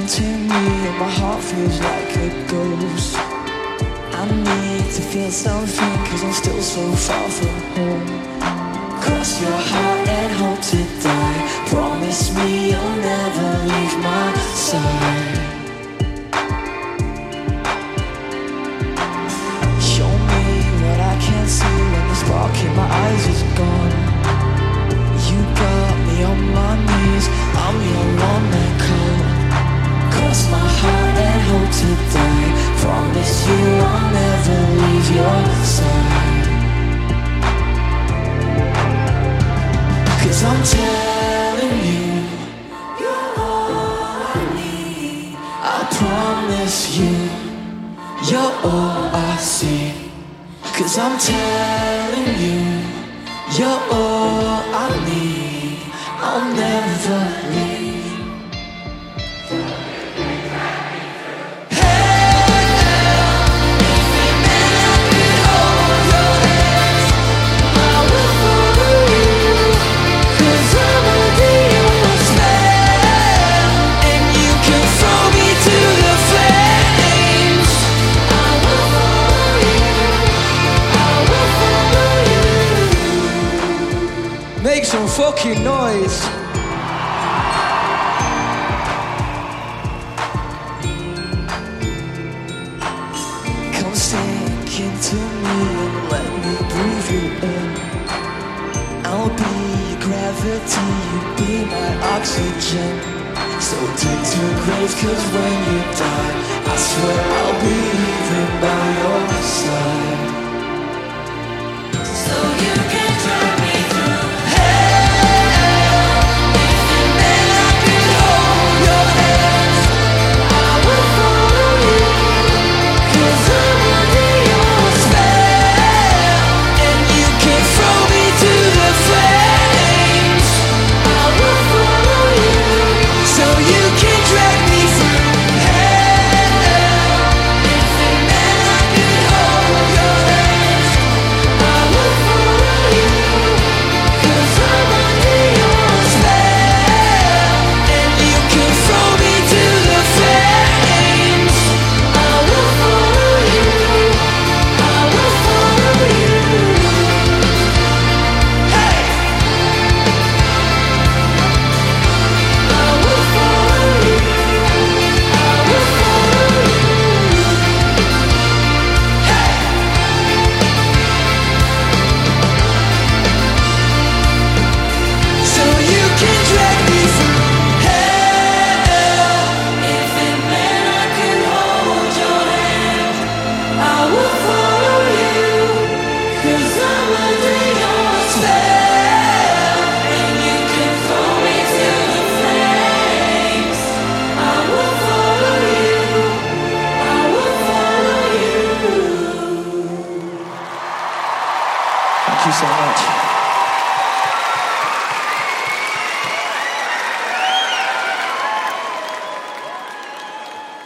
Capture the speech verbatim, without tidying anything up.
haunting me and my heart feels like a ghost. I need to feel something cause I'm still so far from home. Cross your heart and hope to die. Promise me you'll never leave my side. Show me what I can't see when the spark in my eyes is gone. You got me on my knees, I'm your one-man call. Cross my heart and hope to die. Promise you I'll never leave your side. Cause I'm telling you, you're all I need. I promise you, you're all I see. Cause I'm telling you, you're all I need. I'll never leave. Make some fucking noise. Come sink into me and let me breathe you in. I'll be your gravity, you be my oxygen. So take to the grave cause when you die I swear I'll be leaving by your side.